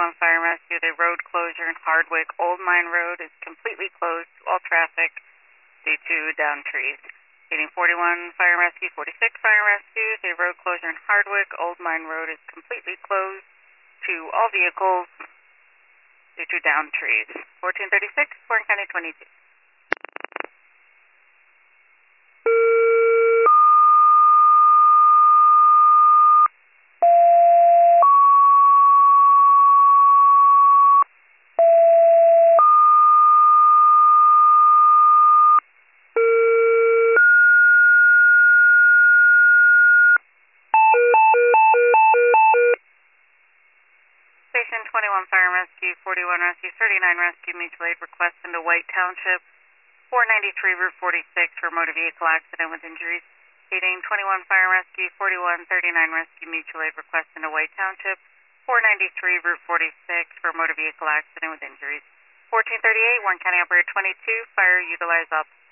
1421 Fire and Rescue. The road closure in Hardwick Old Mine Road is completely closed to all traffic due to downed trees. 1841 Fire and Rescue, 46 Fire and Rescue. The road closure in Hardwick Old Mine Road is completely closed to all vehicles due to downed trees. 1436, Warren County 22. Station 21 Fire and Rescue, 41 Rescue, 39 Rescue, mutual aid request into White Township, 493 Route 46 for motor vehicle accident with injuries. 1821 Fire and Rescue, 41, 39 Rescue, mutual aid request into White Township, 493 Route 46 for motor vehicle accident with injuries. 1438 Warren County Operator 22, fire utilize up.